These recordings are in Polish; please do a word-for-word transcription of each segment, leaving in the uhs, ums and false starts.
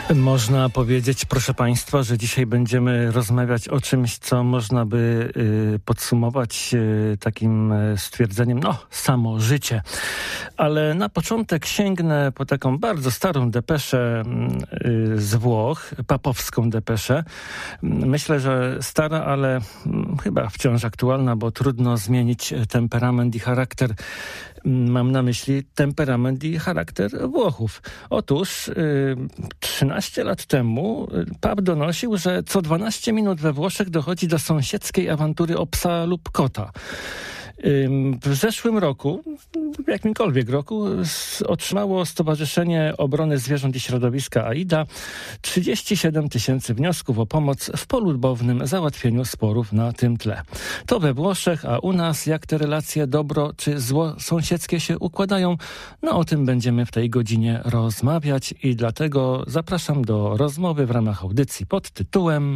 Można powiedzieć, proszę Państwa, że dzisiaj będziemy rozmawiać o czymś, co można by y, podsumować y, takim stwierdzeniem, no, samo życie. Ale na początek sięgnę po taką bardzo starą depeszę y, z Włoch, papowską depeszę. Myślę, że stara, ale y, chyba wciąż aktualna, bo trudno zmienić temperament i charakter. Mam na myśli temperament i charakter Włochów. Otóż y, trzynaście lat temu pap donosił, że co dwanaście minut we Włoszech dochodzi do sąsiedzkiej awantury o psa lub kota. W zeszłym roku, w jakimkolwiek roku, otrzymało Stowarzyszenie Obrony Zwierząt i Środowiska AIDA trzydzieści siedem tysięcy wniosków o pomoc w polubownym załatwieniu sporów na tym tle. To we Włoszech, a u nas jak te relacje dobro czy zło sąsiedzkie się układają? No o tym będziemy w tej godzinie rozmawiać i dlatego zapraszam do rozmowy w ramach audycji pod tytułem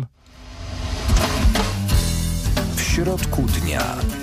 W środku dnia.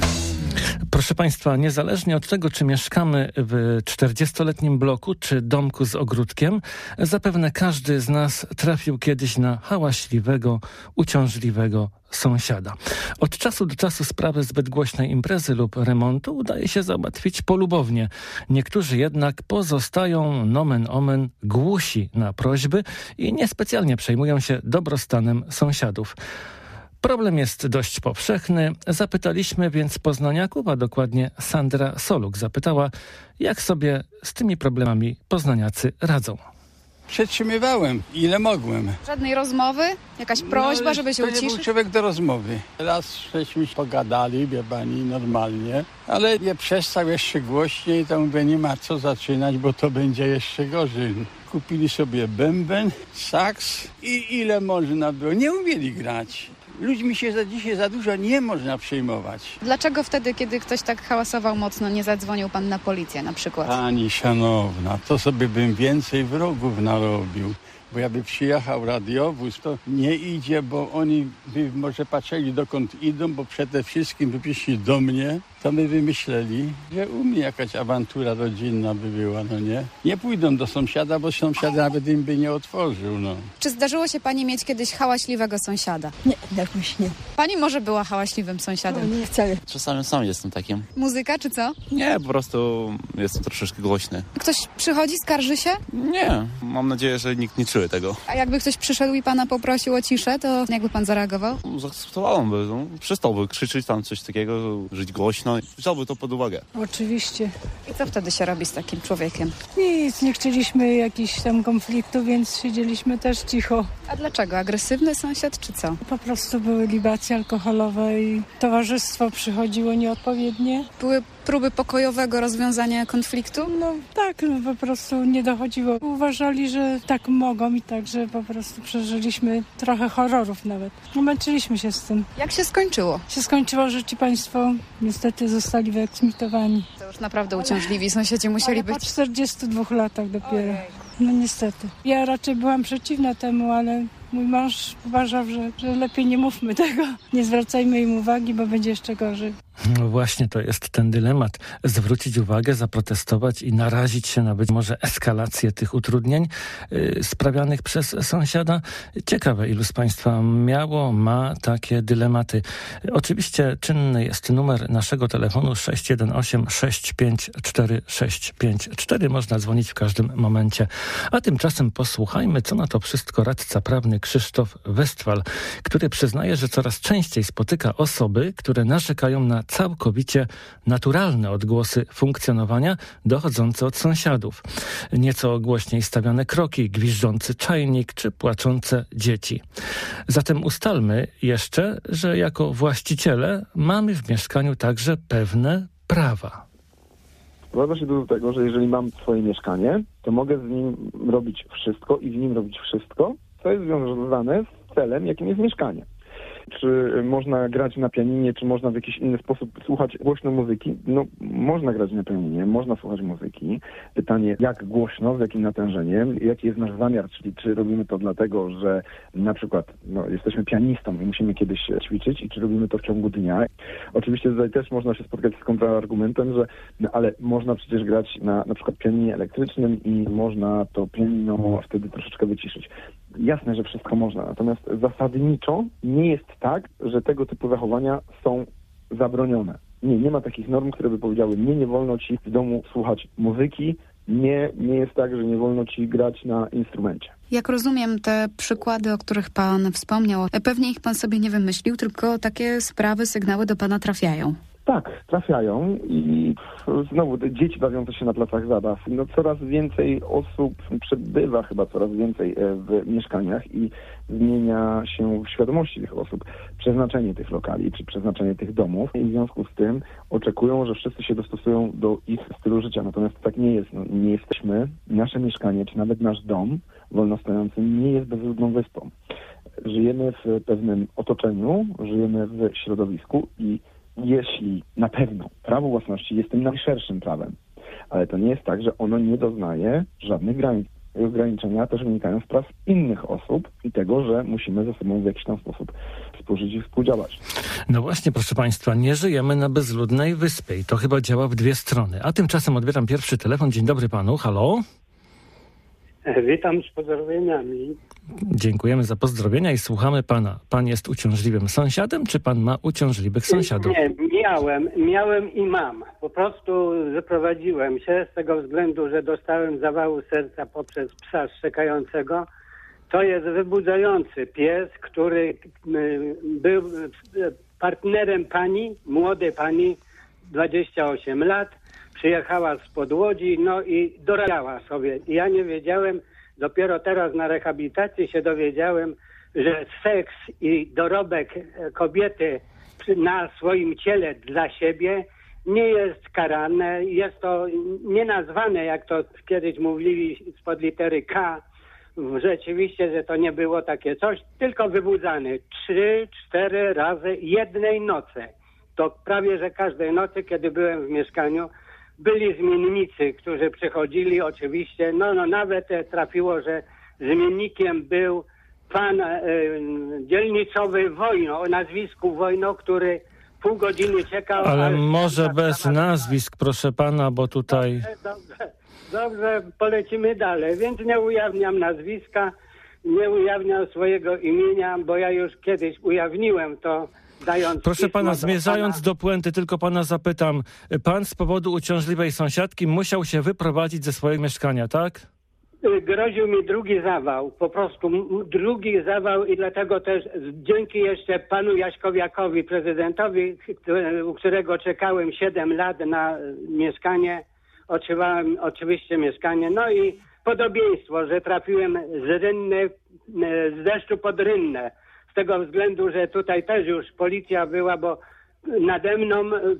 Proszę Państwa, niezależnie od tego, czy mieszkamy w czterdziestoletnim bloku, czy domku z ogródkiem, zapewne każdy z nas trafił kiedyś na hałaśliwego, uciążliwego sąsiada. Od czasu do czasu sprawę zbyt głośnej imprezy lub remontu udaje się załatwić polubownie. Niektórzy jednak pozostają nomen omen głusi na prośby i niespecjalnie przejmują się dobrostanem sąsiadów. Problem jest dość powszechny. Zapytaliśmy więc poznaniaków, a dokładnie Sandra Soluk zapytała, jak sobie z tymi problemami poznaniacy radzą. Przetrzymywałem, ile mogłem. Żadnej rozmowy? Jakaś prośba, no, żeby się to nie uciszyć? był człowiek do rozmowy. Raz żeśmy pogadali, wie pani, normalnie, ale nie przestał jeszcze głośniej, to mówię, nie ma co zaczynać, bo to będzie jeszcze gorzej. Kupili sobie bęben, saks i ile można było. Nie umieli grać. Ludźmi się za dzisiaj za dużo nie można przejmować. Dlaczego wtedy, kiedy ktoś tak hałasował mocno, nie zadzwonił pan na policję na przykład? Pani szanowna, to sobie bym więcej wrogów narobił. Bo jakby przyjechał radiowóz, to nie idzie, bo oni by może patrzyli dokąd idą, bo przede wszystkim by przyszli do mnie, to my wymyśleli, że u mnie jakaś awantura rodzinna by była, no nie? Nie pójdą do sąsiada, bo sąsiad nawet im by nie otworzył, no. Czy zdarzyło się pani mieć kiedyś hałaśliwego sąsiada? Nie, jakoś nie. Pani może była hałaśliwym sąsiadem? No, nie wcale. Czasami sam jestem takim. Muzyka czy co? Nie, po prostu jestem troszeczkę głośny. Ktoś przychodzi, skarży się? Nie, mam nadzieję, że nikt nie czuje tego. A jakby ktoś przyszedł i pana poprosił o ciszę, to jakby pan zareagował? Zaakceptowałem, no, przestałby krzyczeć tam coś takiego, żyć głośno i wziąłby to pod uwagę. Oczywiście. I co wtedy się robi z takim człowiekiem? Nic, nie chcieliśmy jakichś tam konfliktów, więc siedzieliśmy też cicho. A dlaczego? Agresywny sąsiad czy co? Po prostu były libacje alkoholowe i towarzystwo przychodziło nieodpowiednie. Były próby pokojowego rozwiązania konfliktu? No tak, no, po prostu nie dochodziło. Uważali, że tak mogą i tak, że po prostu przeżyliśmy trochę horrorów nawet. No, męczyliśmy się z tym. Jak się skończyło? Się skończyło, że ci państwo niestety zostali wyeksmitowani. To już naprawdę uciążliwi sąsiedzi musieli ale być. po czterdziestu dwóch latach dopiero. No niestety. Ja raczej byłam przeciwna temu, ale mój mąż uważał, że, że lepiej nie mówmy tego. Nie zwracajmy im uwagi, bo będzie jeszcze gorzej. No właśnie, to jest ten dylemat. Zwrócić uwagę, zaprotestować i narazić się na być może eskalację tych utrudnień yy, sprawianych przez sąsiada. Ciekawe, ilu z Państwa miało, ma takie dylematy. Oczywiście czynny jest numer naszego telefonu sześć jeden osiem sześć pięć cztery sześć pięć cztery. Można dzwonić w każdym momencie. A tymczasem posłuchajmy, co na to wszystko radca prawny Krzysztof Westphal, który przyznaje, że coraz częściej spotyka osoby, które narzekają na całkowicie naturalne odgłosy funkcjonowania dochodzące od sąsiadów. Nieco głośniej stawiane kroki, gwiżdżący czajnik czy płaczące dzieci. Zatem ustalmy jeszcze, że jako właściciele mamy w mieszkaniu także pewne prawa. Sprowadza się do tego, że jeżeli mam swoje mieszkanie, to mogę z nim robić wszystko i w nim robić wszystko, co jest związane z celem, jakim jest mieszkanie. Czy można grać na pianinie, czy można w jakiś inny sposób słuchać głośno muzyki? No, można grać na pianinie, można słuchać muzyki. Pytanie, jak głośno, z jakim natężeniem, jaki jest nasz zamiar, czyli czy robimy to dlatego, że na przykład no, jesteśmy pianistą i musimy kiedyś ćwiczyć i czy robimy to w ciągu dnia. Oczywiście tutaj też można się spotkać z kontrargumentem, że no, ale można przecież grać na na przykład pianinie elektrycznym i można to pianino wtedy troszeczkę wyciszyć. Jasne, że wszystko można, natomiast zasadniczo nie jest tak, że tego typu zachowania są zabronione. Nie, nie ma takich norm, które by powiedziały, nie, nie wolno ci w domu słuchać muzyki, nie, nie jest tak, że nie wolno ci grać na instrumencie. Jak rozumiem, te przykłady, o których pan wspomniał, pewnie ich pan sobie nie wymyślił, tylko takie sprawy, sygnały do pana trafiają. Tak, trafiają i znowu dzieci bawiące się na placach zabaw. No, coraz więcej osób przebywa chyba coraz więcej w mieszkaniach i zmienia się w świadomości tych osób przeznaczenie tych lokali czy przeznaczenie tych domów i w związku z tym oczekują, że wszyscy się dostosują do ich stylu życia. Natomiast tak nie jest. No, nie jesteśmy, nasze mieszkanie czy nawet nasz dom wolnostojący nie jest bezludną wyspą. Żyjemy w pewnym otoczeniu, żyjemy w środowisku i jeśli na pewno prawo własności jest tym najszerszym prawem, ale to nie jest tak, że ono nie doznaje żadnych granic. I ograniczenia też wynikają z praw innych osób i tego, że musimy ze sobą w jakiś tam sposób współżyć i współdziałać. No właśnie, proszę Państwa, nie żyjemy na bezludnej wyspie i to chyba działa w dwie strony. A tymczasem odbieram pierwszy telefon. Dzień dobry panu, halo? Witam z pozdrowieniami. Dziękujemy za pozdrowienia i słuchamy pana. Pan jest uciążliwym sąsiadem, czy pan ma uciążliwych sąsiadów? Nie, miałem, miałem i mam. Po prostu wyprowadziłem się z tego względu, że dostałem zawału serca poprzez psa szczekającego. To jest wybudzający pies, który był partnerem pani, młodej pani, dwadzieścia osiem lat. Przyjechała spod Łodzi, no i dorabiała sobie. I ja nie wiedziałem, dopiero teraz na rehabilitacji się dowiedziałem, że seks i dorobek kobiety na swoim ciele dla siebie nie jest karane. Jest to nienazwane, jak to kiedyś mówili spod litery K. Rzeczywiście, że to nie było takie coś, tylko wybudzany trzy, cztery razy jednej nocy. To prawie, że każdej nocy, kiedy byłem w mieszkaniu, byli zmiennicy, którzy przychodzili oczywiście, no, no nawet trafiło, że zmiennikiem był pan e, dzielnicowy Wojno, o nazwisku Wojno, który pół godziny czekał. Ale aż może bez nazwisk, proszę pana, bo tutaj... Dobrze, dobrze, dobrze, polecimy dalej, więc nie ujawniam nazwiska, nie ujawniam swojego imienia, bo ja już kiedyś ujawniłem to. Proszę pana, zmierzając do puenty, tylko pana zapytam. Pan z powodu uciążliwej sąsiadki musiał się wyprowadzić ze swojego mieszkania, tak? Groził mi drugi zawał, po prostu drugi zawał i dlatego też dzięki jeszcze panu Jaśkowiakowi, prezydentowi, u którego czekałem siedem lat na mieszkanie, otrzymałem oczywiście mieszkanie. No i podobieństwo, że trafiłem z rynny, z deszczu pod rynnę. Z tego względu, że tutaj też już policja była, bo nade mną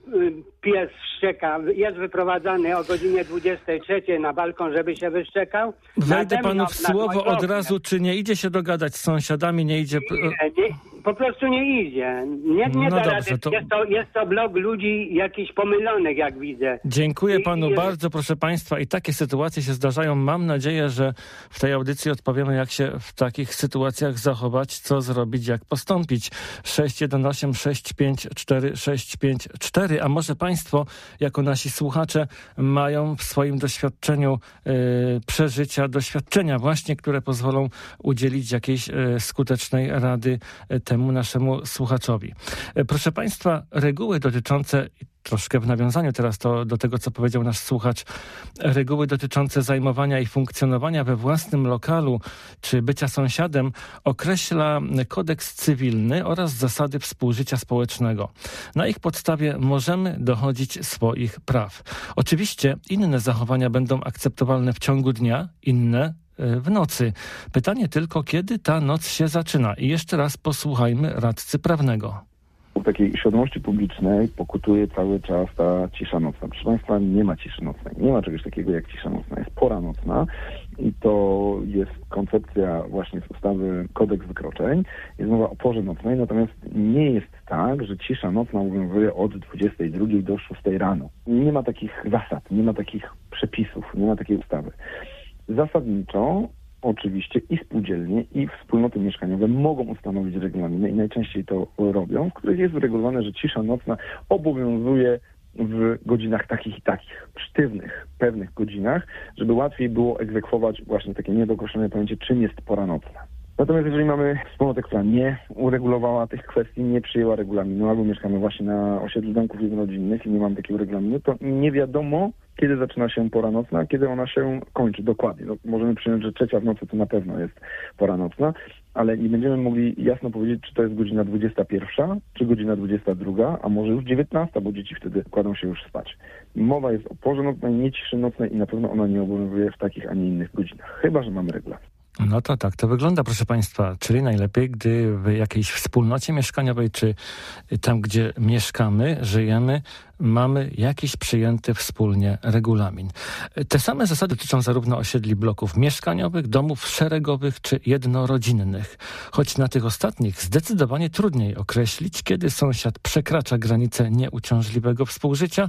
pies szczeka. Jest wyprowadzany o godzinie dwudziestej trzeciej na balkon, żeby się wyszczekał. Wejdę panu w słowo od razu, czy nie idzie się dogadać z sąsiadami, nie idzie... Nie, nie, po prostu nie idzie. Nie, nie no da dobrze, rady. to... Jest, to, jest to blok ludzi jakichś pomylonych, jak widzę. Dziękuję panu I... bardzo, proszę państwa. I takie sytuacje się zdarzają. Mam nadzieję, że w tej audycji odpowiemy, jak się w takich sytuacjach zachować, co zrobić, jak postąpić. sześć jeden osiem sześć pięć cztery sześć pięć cztery. A może państwo, jako nasi słuchacze, mają w swoim doświadczeniu yy, przeżycia, doświadczenia właśnie, które pozwolą udzielić jakiejś yy, skutecznej rady yy, temu naszemu słuchaczowi. Yy, proszę państwa, reguły dotyczące, troszkę w nawiązaniu teraz to, do tego, co powiedział nasz słuchacz, reguły dotyczące zajmowania i funkcjonowania we własnym lokalu czy bycia sąsiadem określa kodeks cywilny oraz zasady współżycia społecznego. Na ich podstawie możemy dochodzić swoich praw. Oczywiście inne zachowania będą akceptowalne w ciągu dnia, inne w nocy. Pytanie tylko, kiedy ta noc się zaczyna. I jeszcze raz posłuchajmy radcy prawnego. W takiej świadomości publicznej pokutuje cały czas ta cisza nocna. Proszę państwa, nie ma ciszy nocnej. Nie ma czegoś takiego jak cisza nocna. Jest pora nocna i to jest koncepcja właśnie z ustawy Kodeks Wykroczeń. Jest mowa o porze nocnej, natomiast nie jest tak, że cisza nocna obowiązuje od dwudziestej drugiej do szóstej rano. Nie ma takich zasad, nie ma takich przepisów, nie ma takiej ustawy. Zasadniczo oczywiście i spółdzielnie, i wspólnoty mieszkaniowe mogą ustanowić regulaminy i najczęściej to robią, w których jest uregulowane, że cisza nocna obowiązuje w godzinach takich i takich, sztywnych, pewnych godzinach, żeby łatwiej było egzekwować właśnie takie niedookreślone pojęcie, czym jest pora nocna. Natomiast jeżeli mamy wspólnotę, która nie uregulowała tych kwestii, nie przyjęła regulaminu, albo mieszkamy właśnie na osiedlu domków jednorodzinnych i nie mamy takiego regulaminu, to nie wiadomo, kiedy zaczyna się pora nocna, a kiedy ona się kończy dokładnie. No, możemy przyjąć, że trzecia w nocy to na pewno jest pora nocna, ale nie będziemy mogli jasno powiedzieć, czy to jest godzina dwudziesta pierwsza, czy godzina dwudziesta druga, a może już dziewiętnasta, bo dzieci wtedy kładą się już spać. Mowa jest o porze nocnej, nie ciszy nocnej i na pewno ona nie obowiązuje w takich, a nie innych godzinach. Chyba że mamy regulamin. No to tak, to wygląda, proszę Państwa, czyli najlepiej, gdy w jakiejś wspólnocie mieszkaniowej, czy tam, gdzie mieszkamy, żyjemy, mamy jakiś przyjęty wspólnie regulamin. Te same zasady dotyczą zarówno osiedli bloków mieszkaniowych, domów szeregowych czy jednorodzinnych. Choć na tych ostatnich zdecydowanie trudniej określić, kiedy sąsiad przekracza granicę nieuciążliwego współżycia.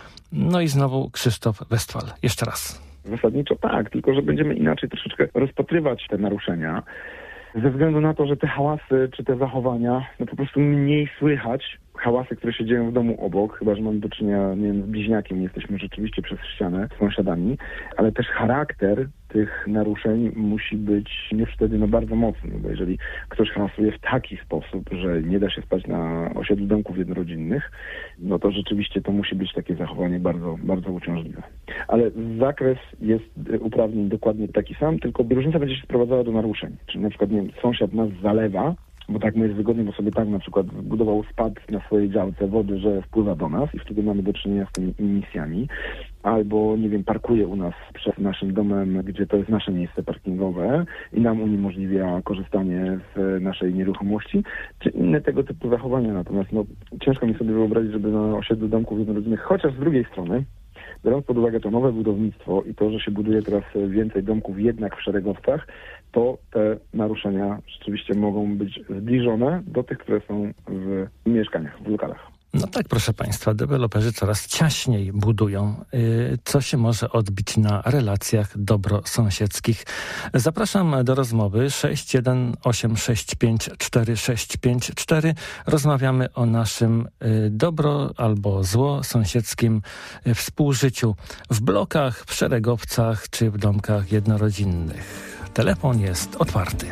No i znowu Krzysztof Westphal. Jeszcze raz. Zasadniczo tak, tylko że będziemy inaczej troszeczkę rozpatrywać te naruszenia, ze względu na to, że te hałasy czy te zachowania, no po prostu mniej słychać hałasy, które się dzieją w domu obok, chyba że mamy do czynienia, nie wiem, z bliźniakiem, jesteśmy rzeczywiście przez ścianę z sąsiadami, ale też charakter tych naruszeń musi być już wtedy no, bardzo mocny, bo jeżeli ktoś hałasuje w taki sposób, że nie da się spać na osiedlu domków jednorodzinnych, no to rzeczywiście to musi być takie zachowanie bardzo, bardzo uciążliwe. Ale zakres jest uprawnień dokładnie taki sam, tylko różnica będzie się sprowadzała do naruszeń. Czyli na przykład, nie wiem, sąsiad nas zalewa, bo tak mu jest wygodnie, bo sobie tak na przykład zbudował spad na swojej działce wody, że wpływa do nas i wtedy mamy do czynienia z tymi emisjami. Albo, nie wiem, parkuje u nas przed naszym domem, gdzie to jest nasze miejsce parkingowe i nam uniemożliwia korzystanie z naszej nieruchomości, czy inne tego typu zachowania. Natomiast no, ciężko mi sobie wyobrazić, żeby na osiedlu domków jednorodzinnych, chociaż z drugiej strony, biorąc pod uwagę to nowe budownictwo i to, że się buduje teraz więcej domków jednak w szeregowcach, to te naruszenia rzeczywiście mogą być zbliżone do tych, które są w mieszkaniach, w lokalach. No tak, proszę Państwa, deweloperzy coraz ciaśniej budują, co się może odbić na relacjach dobrosąsiedzkich. Zapraszam do rozmowy sześć jeden osiem sześć pięć cztery sześć pięć cztery. Rozmawiamy o naszym dobro albo zło sąsiedzkim współżyciu w blokach, w szeregowcach czy w domkach jednorodzinnych. Telefon jest otwarty.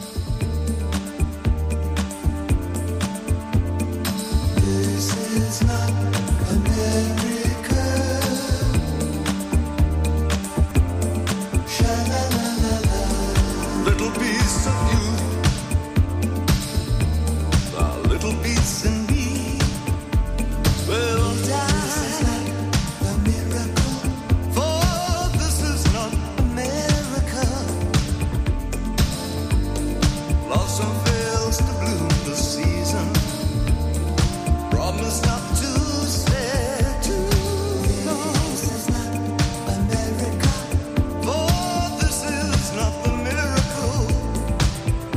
It's not America. Sha-la-la-la-la. Little piece of you, a little piece in me will die. This is not a miracle, for this is not America. Blossom fails to bloom this season. Promise not to stay too long. This is not America, for this is not the miracle.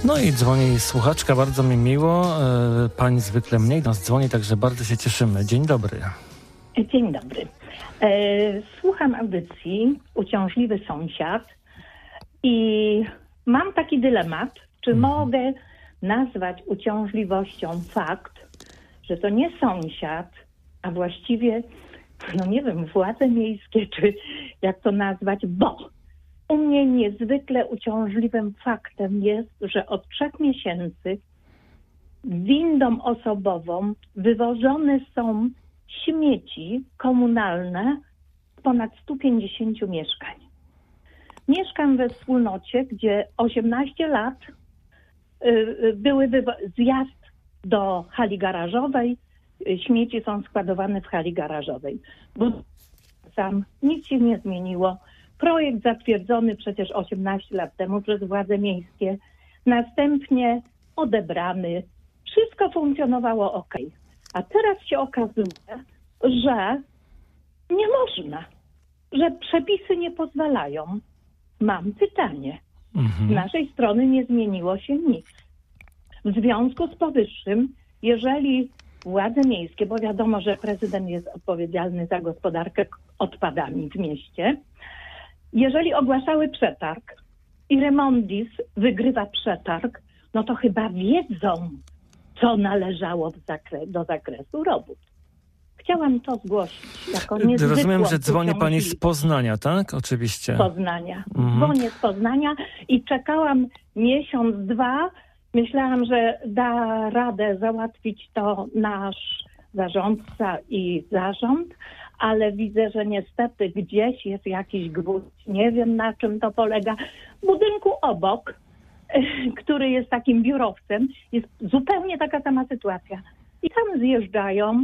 No i dzwoni słuchaczka, bardzo mi miło. E, Pani zwykle mniej nas dzwoni, także bardzo się cieszymy. Dzień dobry. Dzień dobry. E, słucham audycji Uciążliwy Sąsiad i mam taki dylemat, czy mhm. mogę nazwać uciążliwością fakt, że to nie sąsiad, a właściwie, no nie wiem, władze miejskie, czy jak to nazwać, bo u mnie niezwykle uciążliwym faktem jest, że od trzech miesięcy windą osobową wywożone są śmieci komunalne z ponad stu pięćdziesięciu mieszkań. Mieszkam we wspólnocie, gdzie osiemnaście lat y, były wywo- zjazd do hali garażowej, y, śmieci są składowane w hali garażowej. Bo sam nic się nie zmieniło. Projekt zatwierdzony przecież osiemnaście lat temu przez władze miejskie, następnie odebrany. Wszystko funkcjonowało ok. A teraz się okazuje, że nie można, że przepisy nie pozwalają. Mam pytanie. Mhm. Z naszej strony nie zmieniło się nic. W związku z powyższym, jeżeli władze miejskie, bo wiadomo, że prezydent jest odpowiedzialny za gospodarkę odpadami w mieście, jeżeli ogłaszały przetarg i Remondis wygrywa przetarg, no to chyba wiedzą, co należało w zakre- do zakresu robót. Chciałam to zgłosić jako niezwykłą. Rozumiem, że dzwoni pani z Poznania, tak? Oczywiście. Z Poznania. Mhm. Dzwonię z Poznania i czekałam miesiąc, dwa. Myślałam, że da radę załatwić to nasz zarządca i zarząd, ale widzę, że niestety gdzieś jest jakiś gwóźdź. Nie wiem, na czym to polega. W budynku obok, który jest takim biurowcem, jest zupełnie taka sama sytuacja. I tam zjeżdżają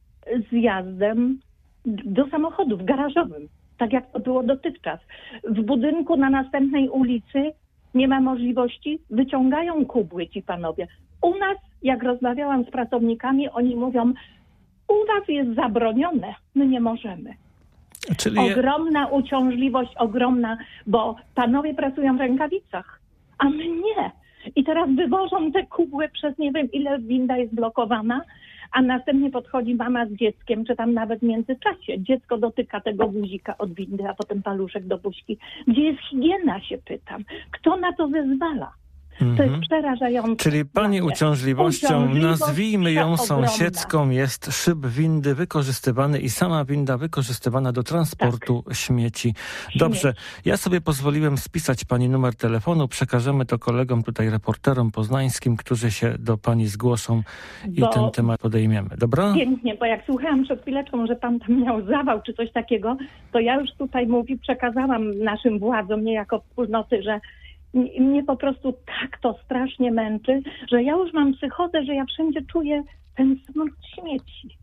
zjazdem do samochodów garażowym, tak jak to było dotychczas. W budynku na następnej ulicy nie ma możliwości, wyciągają kubły ci panowie. U nas, jak rozmawiałam z pracownikami, oni mówią, u was jest zabronione, my nie możemy. Czyli... Ogromna uciążliwość, ogromna, bo panowie pracują w rękawicach, a my nie. I teraz wywożą te kubły przez nie wiem ile winda jest blokowana, a następnie podchodzi mama z dzieckiem, czy tam nawet w międzyczasie. Dziecko dotyka tego guzika od windy, a potem paluszek do buźki. Gdzie jest higiena, się pytam. Kto na to zezwala? To jest przerażające. Czyli pani uciążliwością, nazwijmy ją sąsiedzką, jest szyb windy wykorzystywany i sama winda wykorzystywana do transportu tak. śmieci. Dobrze, ja sobie pozwoliłem spisać pani numer telefonu, przekażemy to kolegom tutaj, reporterom poznańskim, którzy się do pani zgłoszą i bo ten temat podejmiemy. Dobra? Pięknie, bo jak słuchałam przed chwileczką, że pan tam miał zawał czy coś takiego, to ja już tutaj mówi, przekazałam naszym władzom, nie jako wspólnoty, że mnie po prostu tak to strasznie męczy, że ja już mam psychozę, że ja wszędzie czuję ten smród śmieci.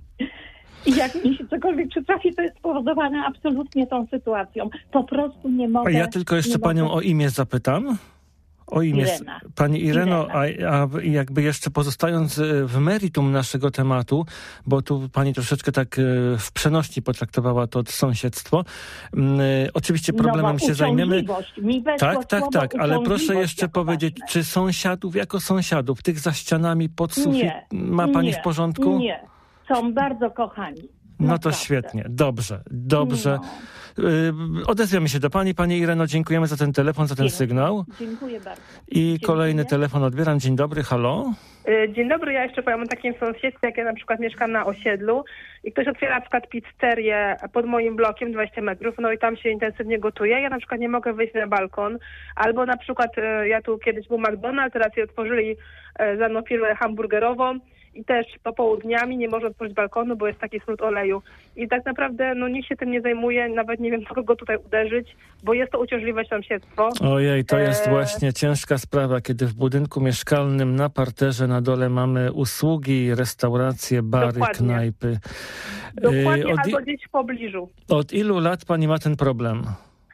I jak mi się cokolwiek przytrafi, to jest spowodowane absolutnie tą sytuacją. Po prostu nie mogę... A ja tylko jeszcze panią mogę... o imię zapytam. O imię. Irena. Pani Ireno, a, a jakby jeszcze pozostając w meritum naszego tematu, bo tu pani troszeczkę tak w przenośni potraktowała to sąsiedztwo. Oczywiście problemem no, się zajmiemy. Tak, tak, tak, ale proszę jeszcze powiedzieć, ważne. Czy sąsiadów, jako sąsiadów, tych za ścianami pod sufit ma pani nie, w porządku? Nie, są bardzo kochani. No naprawdę. to świetnie, dobrze, dobrze. No. Y, odezwiemy się do pani. Pani Ireno, dziękujemy za ten telefon, za ten Dziękuję. sygnał. Dziękuję bardzo. I Dziękuję. Kolejny telefon odbieram. Dzień dobry, halo? Dzień dobry, ja jeszcze powiem o takim sąsiedztwie, jak ja na przykład mieszkam na osiedlu i ktoś otwiera na przykład pizzerię pod moim blokiem dwadzieścia metrów, no i tam się intensywnie gotuje. Ja na przykład nie mogę wyjść na balkon, albo na przykład ja tu kiedyś był McDonald's, teraz je otworzyli za mną firmę hamburgerową i też popołudniami nie można otworzyć balkonu, bo jest taki smród oleju. I tak naprawdę no nikt się tym nie zajmuje, nawet nie wiem, do kogo tutaj uderzyć, bo jest to uciążliwe sąsiedztwo. Ojej, to jest e... właśnie ciężka sprawa, kiedy w budynku mieszkalnym na parterze na dole mamy usługi, restauracje, bary, Dokładnie. knajpy. Dokładnie, Od... albo gdzieś w pobliżu. Od ilu lat pani ma ten problem?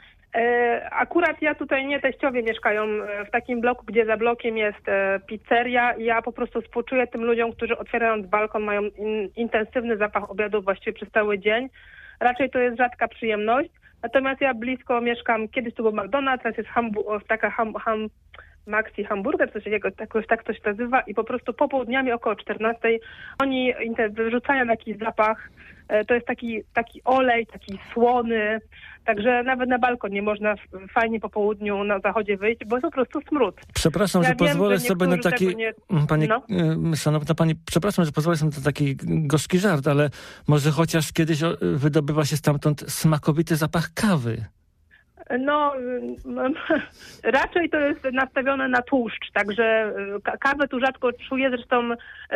Akurat ja tutaj, nie, teściowie mieszkają w takim bloku, gdzie za blokiem jest pizzeria i ja po prostu współczuję tym ludziom, którzy otwierając balkon mają in, intensywny zapach obiadu właściwie przez cały dzień. Raczej to jest rzadka przyjemność. Natomiast ja blisko mieszkam, kiedyś tu był McDonald's, teraz jest hambu- taka ham, ham, Maxi Hamburger, coś takiego, jakoś tak to się nazywa i po prostu popołudniami około czternastej oni inter- wyrzucają jakiś zapach. E, To jest taki, taki olej, taki słony, także nawet na balkon nie można f- fajnie po południu na zachodzie wyjść, bo jest po prostu smród. Przepraszam, Ja że wiem, pozwolę że sobie na niektórzy taki... tego nie- Pani, No. y, szanowna pani, przepraszam, że pozwolę sobie na taki gorzki żart, ale może chociaż kiedyś o, wydobywa się stamtąd smakowity zapach kawy. No, mm, raczej to jest nastawione na tłuszcz, także y, ka- kawę tu rzadko czuję, zresztą y,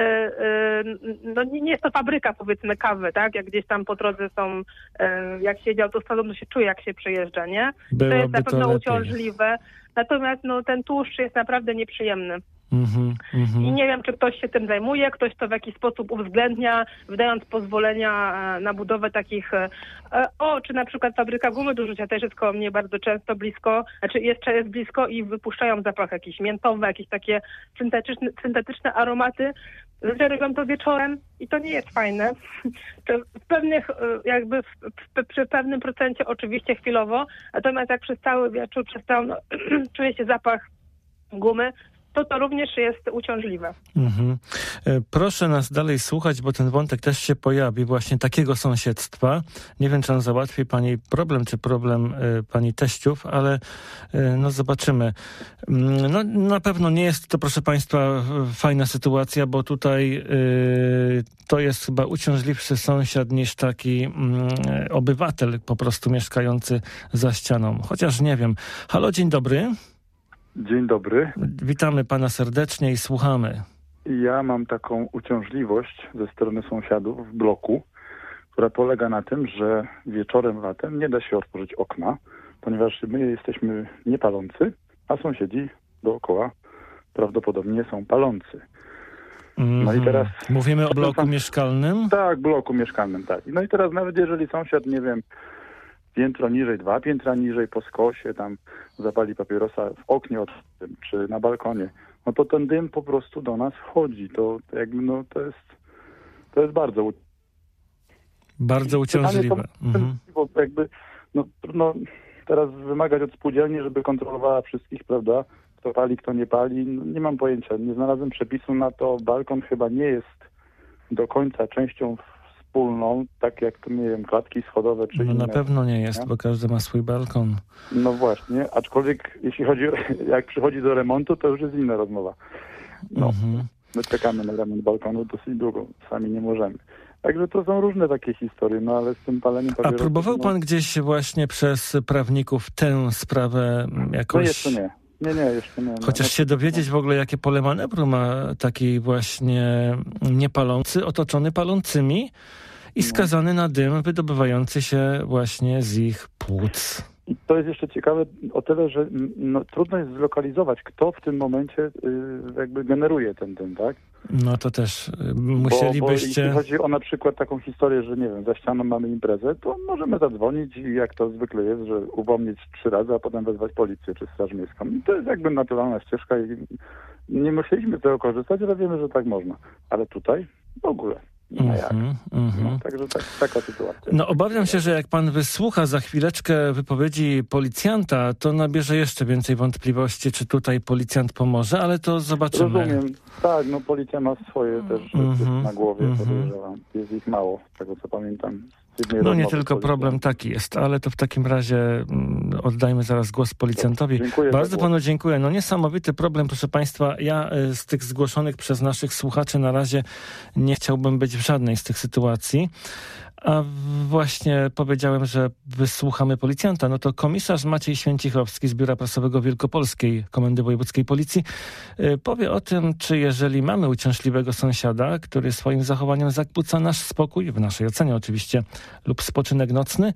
y, no nie nie jest to fabryka, powiedzmy, kawy, tak? Jak gdzieś tam po drodze są, y, jak się jedzie autostradą, to się czuje, jak się przejeżdża, nie? To jest Byłoby na to pewno lepiej. uciążliwe, natomiast no, ten tłuszcz jest naprawdę nieprzyjemny. Mhm, mhm. I nie wiem, czy ktoś się tym zajmuje, ktoś to w jakiś sposób uwzględnia, wydając pozwolenia e, na budowę takich, e, o, czy na przykład fabryka gumy do rzucia też jest koło mnie bardzo często blisko, znaczy jeszcze jest blisko i wypuszczają zapach jakiś miętowy, jakieś takie syntetyczne, syntetyczne aromaty. Ludzie robią to wieczorem i to nie jest fajne. To w pewnych, e, jakby w, w, przy pewnym procencie oczywiście chwilowo, natomiast jak przez cały wieczór, przez całą, no, czuje się zapach gumy, to to również jest uciążliwe. Mhm. E, Proszę nas dalej słuchać, bo ten wątek też się pojawi, właśnie takiego sąsiedztwa. Nie wiem, czy on załatwi pani problem, czy problem e, pani teściów, ale e, no zobaczymy. Mm, No, na pewno nie jest to, proszę państwa, w- fajna sytuacja, bo tutaj e, to jest chyba uciążliwszy sąsiad niż taki mm, e, obywatel po prostu mieszkający za ścianą. Chociaż nie wiem. Halo, dzień dobry. Dzień dobry. Witamy pana serdecznie i słuchamy. Ja mam taką uciążliwość ze strony sąsiadów w bloku, która polega na tym, że wieczorem latem nie da się otworzyć okna, ponieważ my jesteśmy niepalący, a sąsiedzi dookoła prawdopodobnie są palący. No i teraz... Mówimy o bloku mieszkalnym? Tak, bloku mieszkalnym, tak. No i teraz nawet jeżeli sąsiad, nie wiem, piętro niżej, dwa piętra niżej po skosie, tam zapali papierosa w oknie otwartym, czy na balkonie, no to ten dym po prostu do nas wchodzi. To jakby, no to jest, to jest bardzo u- Bardzo uciążliwe. Pytanie to- Mhm. bo jakby, no trudno teraz wymagać od spółdzielni, żeby kontrolowała wszystkich, prawda? Kto pali, kto nie pali. No, nie mam pojęcia. Nie znalazłem przepisu na to. Balkon chyba nie jest do końca częścią wspólną, tak jak, nie wiem, klatki schodowe czy No inne. na pewno nie jest, nie? bo każdy ma swój balkon. No właśnie, aczkolwiek jeśli chodzi, o, jak przychodzi do remontu, to już jest inna rozmowa. No, Mhm. my czekamy na remont balkonu dosyć długo, sami nie możemy. Także to są różne takie historie, no ale z tym paleniem A papierosów... próbował no, pan gdzieś właśnie przez prawników tę sprawę No jakoś... jeszcze nie. Nie, nie, jeszcze nie. No, Chociaż no, się dowiedzieć w ogóle, jakie pole manewru ma taki właśnie niepalący, otoczony palącymi i skazany na dym wydobywający się właśnie z ich płuc. I to jest jeszcze ciekawe o tyle, że no, trudno jest zlokalizować, kto w tym momencie y, jakby generuje ten dym, tak? No to też y, Bo, bo musielibyście... jeśli chodzi o na przykład taką historię, że nie wiem, za ścianą mamy imprezę, to możemy zadzwonić i jak to zwykle jest, że upomnieć trzy razy, a potem wezwać policję czy straż miejską. I to jest jakby naturalna ścieżka i nie musieliśmy z tego korzystać, ale wiemy, że tak można. Ale tutaj w ogóle nie ma jak. Mhm, mhm. No, także tak, taka sytuacja. No obawiam się, że jak pan wysłucha za chwileczkę wypowiedzi policjanta, to nabierze jeszcze więcej wątpliwości, czy tutaj policjant pomoże, ale to zobaczymy. Rozumiem. Tak, no policja ma swoje też rzeczy Mhm, na głowie, mhm. podejrzewam. Jest ich mało, z tego co pamiętam. Z jednej No nie rozmowy tylko z policją. problem taki jest, ale to w takim razie mm, oddajmy zaraz głos policjantowi. Dziękuję za Bardzo głos. panu dziękuję. No niesamowity problem, proszę państwa. Ja y, z tych zgłoszonych przez naszych słuchaczy na razie nie chciałbym być w żadnej z tych sytuacji. A w- właśnie powiedziałem, że wysłuchamy policjanta. No to komisarz Maciej Święcichowski z Biura Prasowego Wielkopolskiej Komendy Wojewódzkiej Policji y, powie o tym, czy jeżeli mamy uciążliwego sąsiada, który swoim zachowaniem zakłóca nasz spokój, w naszej ocenie oczywiście, lub spoczynek nocny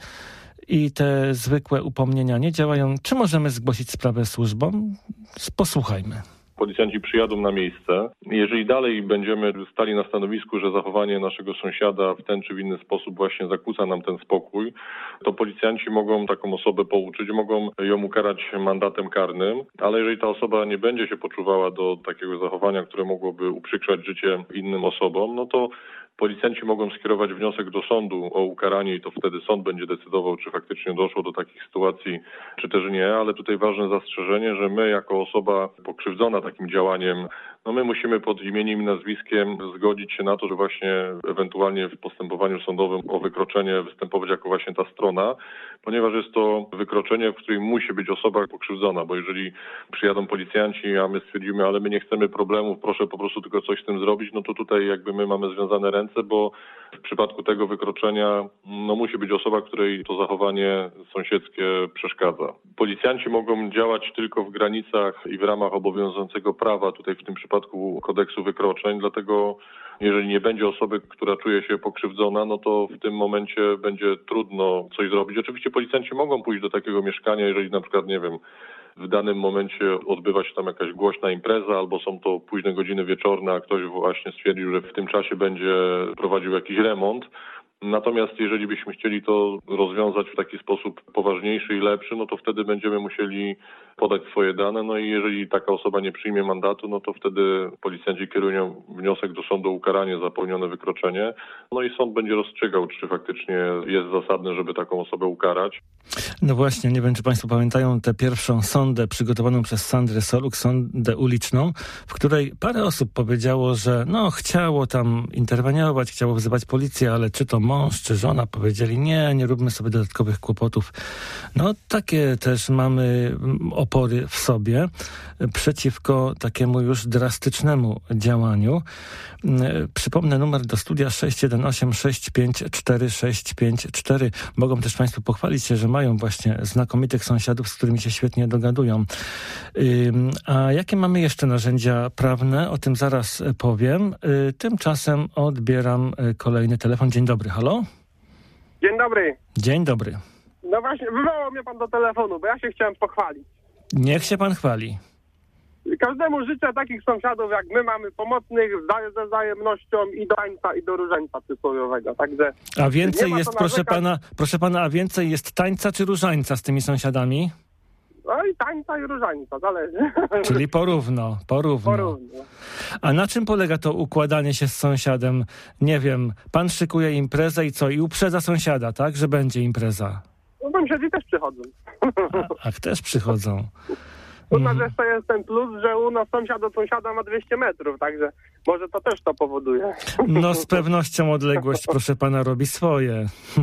i te zwykłe upomnienia nie działają, czy możemy zgłosić sprawę służbom? Posłuchajmy. Policjanci przyjadą na miejsce. Jeżeli dalej będziemy stali na stanowisku, że zachowanie naszego sąsiada w ten czy w inny sposób właśnie zakłóca nam ten spokój, to policjanci mogą taką osobę pouczyć, mogą ją ukarać mandatem karnym, ale jeżeli ta osoba nie będzie się poczuwała do takiego zachowania, które mogłoby uprzykrzać życie innym osobom, no to Policjanci mogą skierować wniosek do sądu o ukaranie i to wtedy sąd będzie decydował, czy faktycznie doszło do takich sytuacji, czy też nie, ale tutaj ważne zastrzeżenie, że my jako osoba pokrzywdzona takim działaniem, no my musimy pod imieniem i nazwiskiem zgodzić się na to, że właśnie ewentualnie w postępowaniu sądowym o wykroczenie występować jako właśnie ta strona, ponieważ jest to wykroczenie, w którym musi być osoba pokrzywdzona, bo jeżeli przyjadą policjanci, a my stwierdzimy, ale my nie chcemy problemów, proszę po prostu tylko coś z tym zrobić, no to tutaj jakby my mamy związane ręce, bo w przypadku tego wykroczenia no musi być osoba, której to zachowanie sąsiedzkie przeszkadza. Policjanci mogą działać tylko w granicach i w ramach obowiązującego prawa, tutaj w tym przypadku kodeksu wykroczeń, dlatego jeżeli nie będzie osoby, która czuje się pokrzywdzona, no to w tym momencie będzie trudno coś zrobić. Oczywiście policjanci mogą pójść do takiego mieszkania, jeżeli na przykład, nie wiem, w danym momencie odbywa się tam jakaś głośna impreza albo są to późne godziny wieczorne, a ktoś właśnie stwierdził, że w tym czasie będzie prowadził jakiś remont. Natomiast jeżeli byśmy chcieli to rozwiązać w taki sposób poważniejszy i lepszy, no to wtedy będziemy musieli podać swoje dane, no i jeżeli taka osoba nie przyjmie mandatu, no to wtedy policjanci kierują wniosek do sądu o ukaranie za popełnione wykroczenie, no i sąd będzie rozstrzygał, czy faktycznie jest zasadne, żeby taką osobę ukarać. No właśnie, nie wiem, czy Państwo pamiętają tę pierwszą sondę przygotowaną przez Sandrę Soluk, sondę uliczną, w której parę osób powiedziało, że no chciało tam interweniować, chciało wzywać policję, ale czy to mąż, czy żona powiedzieli nie, nie róbmy sobie dodatkowych kłopotów. No takie też mamy opory w sobie przeciwko takiemu już drastycznemu działaniu. Przypomnę numer do studia sześć jeden osiem sześć pięć cztery sześć pięć cztery. Mogą też Państwo pochwalić się, że mają właśnie znakomitych sąsiadów, z którymi się świetnie dogadują. A jakie mamy jeszcze narzędzia prawne? O tym zaraz powiem. Tymczasem odbieram kolejny telefon. Dzień dobry, halo? Dzień dobry. Dzień dobry. No właśnie, wywołał mnie pan do telefonu, bo ja się chciałem pochwalić. Niech się pan chwali. Każdemu życzę takich sąsiadów, jak my mamy, pomocnych, ze wzajemnością i do tańca, i do różańca przysłowiowego. Także a więcej jest, proszę narzekać. pana, proszę pana, a więcej jest tańca czy różańca z tymi sąsiadami? No i tańca i różańca, zależy. Czyli porówno, porówno. Porówno. A na czym polega to układanie się z sąsiadem? Nie wiem, pan szykuje imprezę i co? I uprzedza sąsiada, tak? Że będzie impreza. No sąsiedzi też przychodzą. A, a też przychodzą. U nas jeszcze jest ten plus, że u nas sąsiad od sąsiada ma dwieście metrów, także może to też to powoduje. No z pewnością odległość, proszę pana, robi swoje.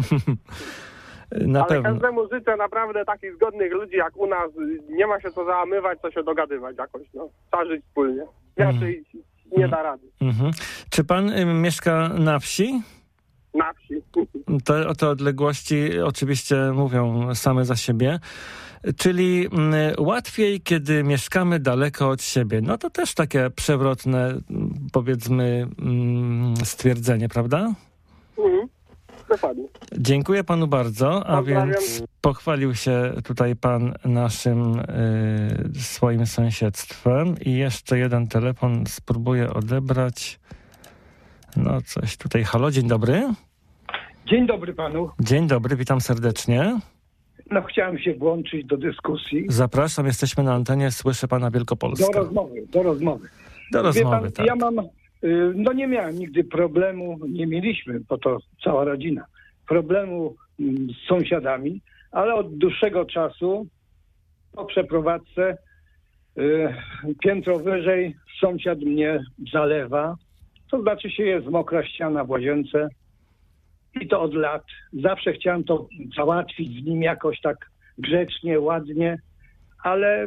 Na Ale pewno. każdemu życzę naprawdę takich zgodnych ludzi jak u nas. Nie ma się co załamywać, co się dogadywać jakoś. No. Trzeba żyć wspólnie. Inaczej mm. nie da rady. Mm-hmm. Czy pan y, mieszka na wsi? Na wsi. Te, te odległości oczywiście mówią same za siebie. Czyli y, łatwiej, kiedy mieszkamy daleko od siebie. No to też takie przewrotne, powiedzmy, y, stwierdzenie, prawda? Mhm. Dokładnie. Dziękuję panu bardzo, a Pozdrawiam. więc pochwalił się tutaj pan naszym y, swoim sąsiedztwem i jeszcze jeden telefon spróbuję odebrać. No coś tutaj. Halo, dzień dobry. Dzień dobry panu. Dzień dobry, witam serdecznie. No chciałem się włączyć do dyskusji. Zapraszam, jesteśmy na antenie, słyszę pana Wielkopolska. Do rozmowy, do rozmowy. Do rozmowy, pan, tak. Ja mam, no nie miałem nigdy problemu, nie mieliśmy, bo to cała rodzina, problemu z sąsiadami, ale od dłuższego czasu po przeprowadzce piętro wyżej sąsiad mnie zalewa, to znaczy się jest mokra ściana w łazience. I to od lat. Zawsze chciałem to załatwić z nim jakoś tak grzecznie, ładnie, ale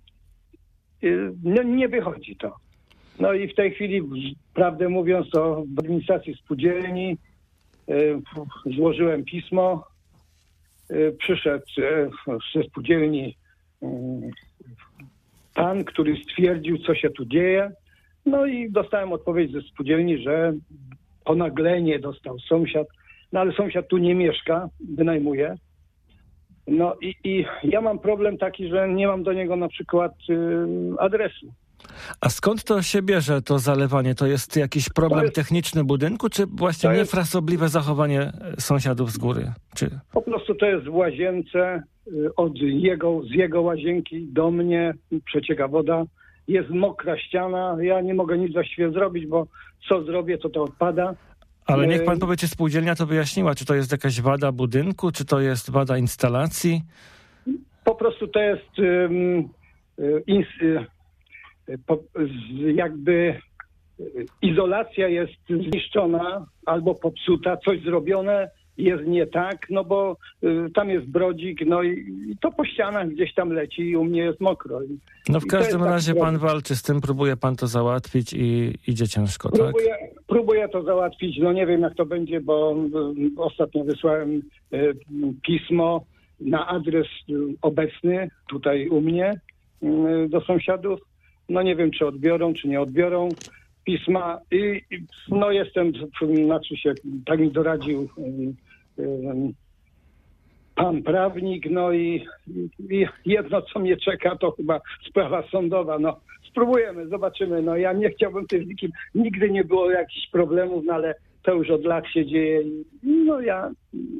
no, nie wychodzi to. No i w tej chwili, prawdę mówiąc, to w administracji spółdzielni y, złożyłem pismo. Y, przyszedł y, ze spółdzielni y, pan, który stwierdził, co się tu dzieje. No i dostałem odpowiedź ze spółdzielni, że ponaglenie dostał sąsiad. No ale sąsiad tu nie mieszka, wynajmuje. No i, i ja mam problem taki, że nie mam do niego na przykład y, adresu. A skąd to się bierze, to zalewanie? To jest jakiś problem jest, techniczny budynku, czy właśnie niefrasobliwe jest, zachowanie sąsiadów z góry? Czy... Po prostu to jest w łazience, y, od jego, z jego łazienki do mnie przecieka woda. Jest mokra ściana, ja nie mogę nic właściwie zrobić, bo co zrobię, to to odpada. Ale niech pan powie, czy spółdzielnia to wyjaśniła, czy to jest jakaś wada budynku, czy to jest wada instalacji? Po prostu to jest um, ins, po, jakby izolacja jest zniszczona albo popsuta, coś zrobione jest nie tak, no bo y, tam jest brodzik, no i, i to po ścianach gdzieś tam leci i u mnie jest mokro. I, no w każdym razie tak, pan walczy z tym, próbuje pan to załatwić i idzie ciężko, próbuję, tak? Próbuję to załatwić, no nie wiem jak to będzie, bo y, ostatnio wysłałem y, pismo na adres y, obecny tutaj u mnie y, do sąsiadów. No nie wiem, czy odbiorą, czy nie odbiorą pisma i, i no jestem, znaczy się, tak mi doradził y, y, pan prawnik, no i, i jedno, co mnie czeka, to chyba sprawa sądowa, no spróbujemy, zobaczymy, no ja nie chciałbym też z nikim, nigdy nie było jakichś problemów, no ale to już od lat się dzieje i no ja...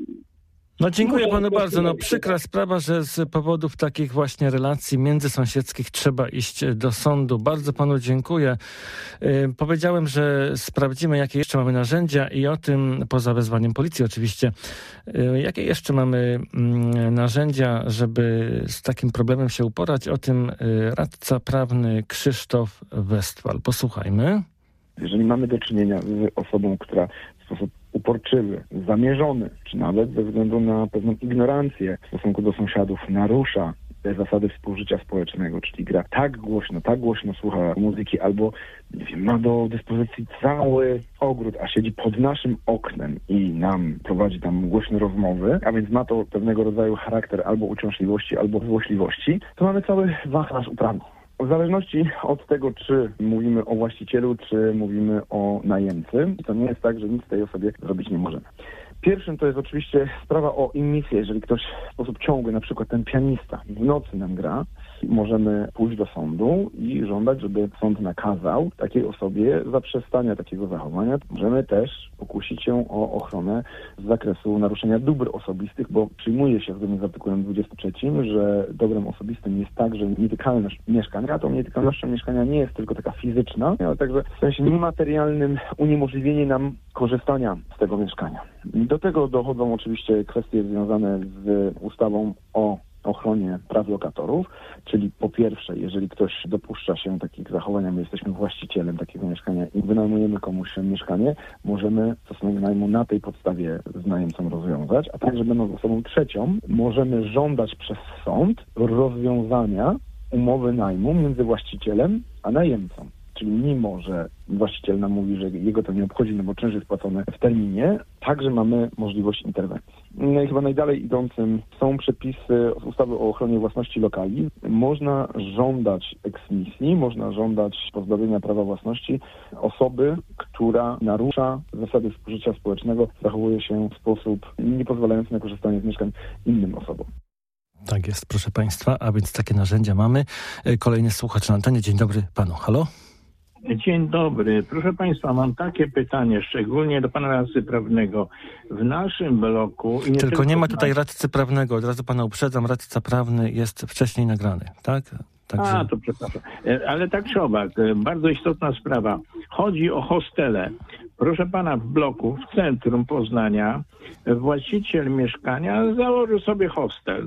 No dziękuję panu bardzo. No przykra sprawa, że z powodów takich właśnie relacji międzysąsiedzkich trzeba iść do sądu. Bardzo panu dziękuję. Yy, powiedziałem, że sprawdzimy, jakie jeszcze mamy narzędzia i o tym, poza wezwaniem policji oczywiście, yy, jakie jeszcze mamy yy, narzędzia, żeby z takim problemem się uporać. O tym yy, radca prawny Krzysztof Westphal. Posłuchajmy. Jeżeli mamy do czynienia z osobą, która w sposób uporczywy, zamierzony, czy nawet ze względu na pewną ignorancję w stosunku do sąsiadów narusza te zasady współżycia społecznego, czyli gra tak głośno, tak głośno słucha muzyki, albo nie wiem, ma do dyspozycji cały ogród, a siedzi pod naszym oknem i nam prowadzi tam głośne rozmowy, a więc ma to pewnego rodzaju charakter albo uciążliwości, albo złośliwości, to mamy cały wachlarz uprawnień. W zależności od tego, czy mówimy o właścicielu, czy mówimy o najemcy, to nie jest tak, że nic tej osobie zrobić nie możemy. Pierwszym to jest oczywiście sprawa o immisję. Jeżeli ktoś w sposób ciągły, na przykład ten pianista w nocy nam gra, możemy pójść do sądu i żądać, żeby sąd nakazał takiej osobie zaprzestania takiego zachowania. Możemy też pokusić się o ochronę z zakresu naruszenia dóbr osobistych, bo przyjmuje się zgodnie z artykułem dwudziestym trzecim, że dobrem osobistym jest także nietykalność mieszkania. A tą nietykalnością mieszkania nie jest tylko taka fizyczna, ale także w sensie niematerialnym uniemożliwienie nam korzystania z tego mieszkania. Do tego dochodzą oczywiście kwestie związane z ustawą o ochronie praw lokatorów, czyli po pierwsze, jeżeli ktoś dopuszcza się takich zachowań, my jesteśmy właścicielem takiego mieszkania i wynajmujemy komuś mieszkanie, możemy stosunek najmu na tej podstawie z najemcą rozwiązać, a także będąc osobą trzecią, możemy żądać przez sąd rozwiązania umowy najmu między właścicielem a najemcą. Czyli mimo, że właściciel nam mówi, że jego to nie obchodzi, no bo czynsz jest płacony w terminie, także mamy możliwość interwencji. No i chyba najdalej idącym są przepisy z ustawy o ochronie własności lokali. Można żądać eksmisji, można żądać pozbawienia prawa własności osoby, która narusza zasady współżycia społecznego, zachowuje się w sposób niepozwalający na korzystanie z mieszkań innym osobom. Tak jest, proszę państwa, a więc takie narzędzia mamy. Kolejny słuchacz na antenie. Dzień dobry panu. Halo? Dzień dobry. Proszę państwa, mam takie pytanie, szczególnie do pana radcy prawnego. W naszym bloku... I nie tylko, tylko nie ma tutaj nas... radcy prawnego. Od razu pana uprzedzam, radca prawny jest wcześniej nagrany, tak? Także... A, to przepraszam. Ale tak czy owak, bardzo istotna sprawa. Chodzi o hostele. Proszę pana, w bloku, w centrum Poznania, właściciel mieszkania założył sobie hostel.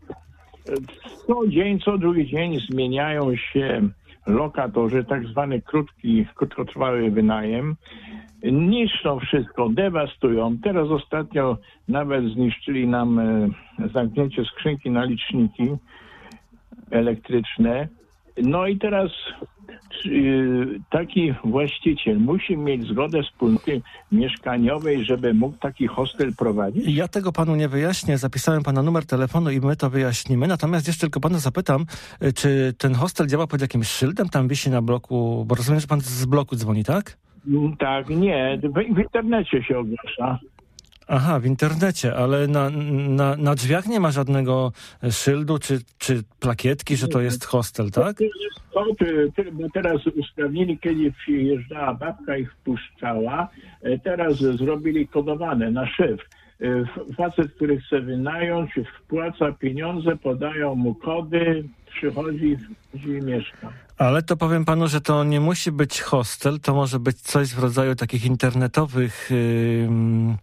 Co dzień, co drugi dzień zmieniają się lokatorzy, tak zwany krótki, krótkotrwały wynajem, niszczą wszystko, dewastują. Teraz ostatnio nawet zniszczyli nam zamknięcie skrzynki na liczniki elektryczne. No i teraz taki właściciel musi mieć zgodę wspólnoty mieszkaniowej, żeby mógł taki hostel prowadzić? Ja tego panu nie wyjaśnię. Zapisałem pana numer telefonu i my to wyjaśnimy. Natomiast jeszcze tylko pana zapytam, czy ten hostel działa pod jakimś szyldem? Tam wisi na bloku, bo rozumiem, że pan z bloku dzwoni, tak? Tak, nie. W, w internecie się ogłasza. Aha, w internecie, ale na, na, na drzwiach nie ma żadnego szyldu czy, czy plakietki, że to jest hostel, tak? To, teraz usprawnili, kiedy przyjeżdżała babka i wpuszczała, teraz zrobili kodowane na szyfr. Facet, który chce wynająć, wpłaca pieniądze, podają mu kody, przychodzi i mieszka. Ale to powiem panu, że to nie musi być hostel, to może być coś w rodzaju takich internetowych... Yy...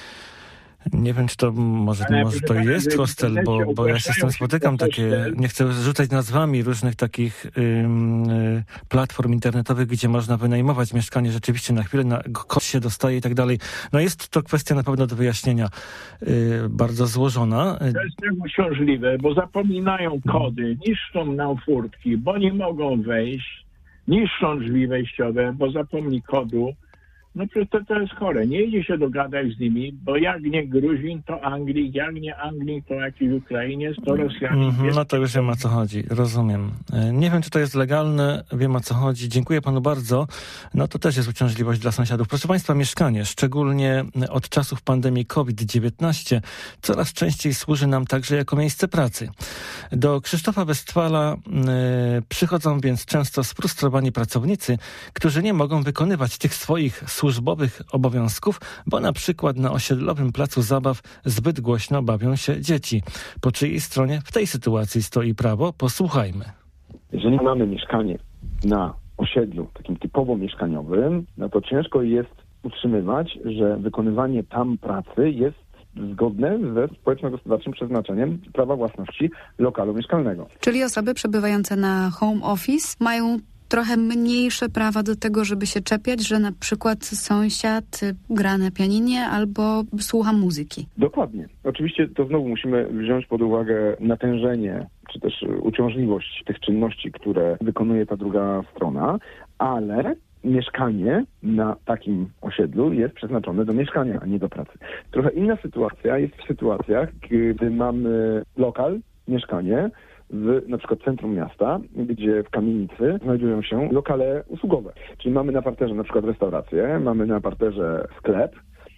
Nie wiem, czy to może, może to jest hostel, bo, bo ja się z tym spotykam, takie, nie chcę rzucać nazwami różnych takich ym, y, platform internetowych, gdzie można wynajmować mieszkanie rzeczywiście na chwilę, na kod się dostaje i tak dalej. No jest to kwestia na pewno do wyjaśnienia, y, bardzo złożona. To jest tak uciążliwe, bo zapominają kody, niszczą nam furtki, bo nie mogą wejść, niszczą drzwi wejściowe, bo zapomni kodu. No przecież to, to jest chore. Nie idzie się dogadać z nimi, bo jak nie Gruzin, to Anglik, jak nie Anglik, to jakiś Ukrainiec, to Rosjanin. Mm-hmm, no to już wiem, o co chodzi. Rozumiem. Nie wiem, czy to jest legalne. Wiem, o co chodzi. Dziękuję panu bardzo. No to też jest uciążliwość dla sąsiadów. Proszę państwa, mieszkanie, szczególnie od czasów pandemii kowid dziewiętnaście, coraz częściej służy nam także jako miejsce pracy. Do Krzysztofa Westfala y, przychodzą więc często sfrustrowani pracownicy, którzy nie mogą wykonywać tych swoich służbowych obowiązków, bo na przykład na osiedlowym placu zabaw zbyt głośno bawią się dzieci. Po czyjej stronie w tej sytuacji stoi prawo? Posłuchajmy. Jeżeli mamy mieszkanie na osiedlu takim typowo mieszkaniowym, no to ciężko jest utrzymywać, że wykonywanie tam pracy jest zgodne ze społeczno-gospodarczym przeznaczeniem prawa własności lokalu mieszkalnego. Czyli osoby przebywające na home office mają trochę mniejsze prawa do tego, żeby się czepiać, że na przykład sąsiad gra na pianinie albo słucha muzyki. Dokładnie. Oczywiście to znowu musimy wziąć pod uwagę natężenie czy też uciążliwość tych czynności, które wykonuje ta druga strona, ale mieszkanie na takim osiedlu jest przeznaczone do mieszkania, a nie do pracy. Trochę inna sytuacja jest w sytuacjach, gdy mamy lokal, mieszkanie, w na przykład centrum miasta, gdzie w kamienicy znajdują się lokale usługowe. Czyli mamy na parterze na przykład restaurację, mamy na parterze sklep,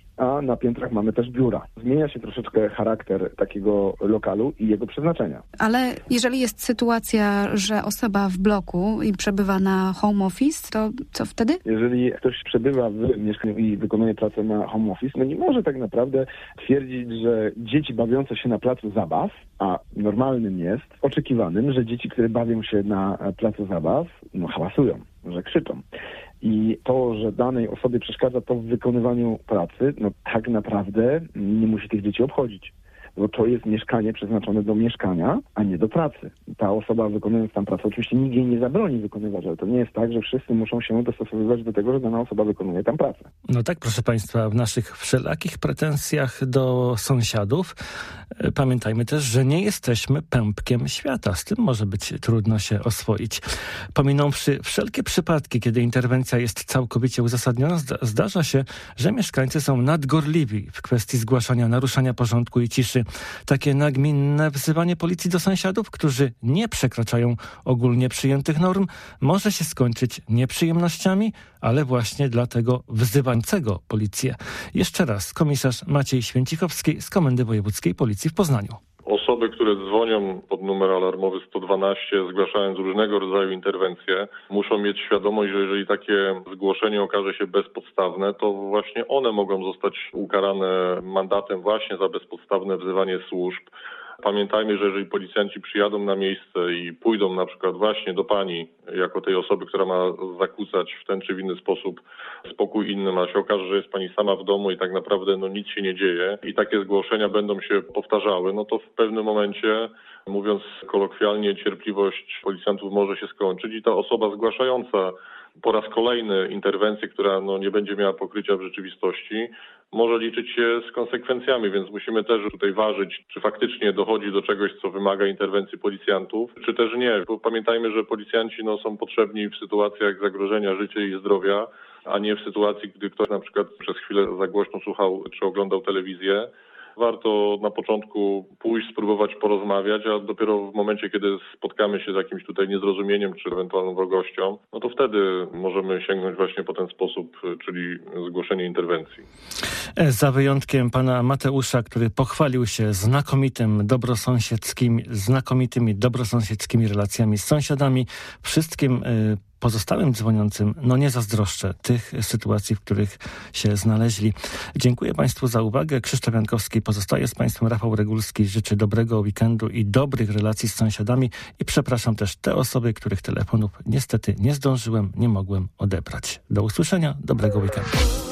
a na piętrach mamy też biura. Zmienia się troszeczkę charakter takiego lokalu i jego przeznaczenia. Ale jeżeli jest sytuacja, że osoba w bloku i przebywa na home office, to co wtedy? Jeżeli ktoś przebywa w mieszkaniu i wykonuje pracę na home office, no nie może tak naprawdę twierdzić, że dzieci bawiące się na placu zabaw, a normalnym jest, oczekiwanym, że dzieci, które bawią się na placu zabaw, no hałasują, że krzyczą. I to, że danej osobie przeszkadza to w wykonywaniu pracy, no tak naprawdę nie musi tych dzieci obchodzić. Bo to jest mieszkanie przeznaczone do mieszkania, a nie do pracy. Ta osoba wykonując tam pracę, oczywiście nikt jej nie zabroni wykonywać, ale to nie jest tak, że wszyscy muszą się dostosowywać do tego, że dana osoba wykonuje tam pracę. No tak, proszę państwa, w naszych wszelakich pretensjach do sąsiadów pamiętajmy też, że nie jesteśmy pępkiem świata. Z tym może być trudno się oswoić. Pominąwszy wszelkie przypadki, kiedy interwencja jest całkowicie uzasadniona, zdarza się, że mieszkańcy są nadgorliwi w kwestii zgłaszania naruszania porządku i ciszy. Takie nagminne wzywanie policji do sąsiadów, którzy nie przekraczają ogólnie przyjętych norm, może się skończyć nieprzyjemnościami, ale właśnie dla tego wzywającego policję. Jeszcze raz komisarz Maciej Święcichowski z Komendy Wojewódzkiej Policji w Poznaniu. Osoby, które dzwonią pod numer alarmowy sto dwanaście, zgłaszając różnego rodzaju interwencje, muszą mieć świadomość, że jeżeli takie zgłoszenie okaże się bezpodstawne, to właśnie one mogą zostać ukarane mandatem właśnie za bezpodstawne wzywanie służb. Pamiętajmy, że jeżeli policjanci przyjadą na miejsce i pójdą na przykład właśnie do pani, jako tej osoby, która ma zakłócać w ten czy w inny sposób spokój innym, a się okaże, że jest pani sama w domu i tak naprawdę no, nic się nie dzieje i takie zgłoszenia będą się powtarzały, no to w pewnym momencie, mówiąc kolokwialnie, cierpliwość policjantów może się skończyć i ta osoba zgłaszająca po raz kolejny interwencję, która no, nie będzie miała pokrycia w rzeczywistości, może liczyć się z konsekwencjami, więc musimy też tutaj ważyć, czy faktycznie dochodzi do czegoś, co wymaga interwencji policjantów, czy też nie. Bo pamiętajmy, że policjanci no, są potrzebni w sytuacjach zagrożenia życia i zdrowia, a nie w sytuacji, gdy ktoś na przykład przez chwilę za głośno słuchał czy oglądał telewizję. Warto na początku pójść, spróbować porozmawiać, a dopiero w momencie, kiedy spotkamy się z jakimś tutaj niezrozumieniem czy ewentualną wrogością, no to wtedy możemy sięgnąć właśnie po ten sposób, czyli zgłoszenie interwencji. Za wyjątkiem pana Mateusza, który pochwalił się znakomitym dobrosąsiedzkimi, znakomitymi dobrosąsiedzkimi relacjami z sąsiadami, wszystkim y, pozostałym dzwoniącym no nie zazdroszczę tych sytuacji, w których się znaleźli. Dziękuję Państwu za uwagę. Krzysztof Jankowski pozostaje z Państwem. Rafał Regulski życzy dobrego weekendu i dobrych relacji z sąsiadami i przepraszam też te osoby, których telefonów niestety nie zdążyłem, nie mogłem odebrać. Do usłyszenia, dobrego weekendu.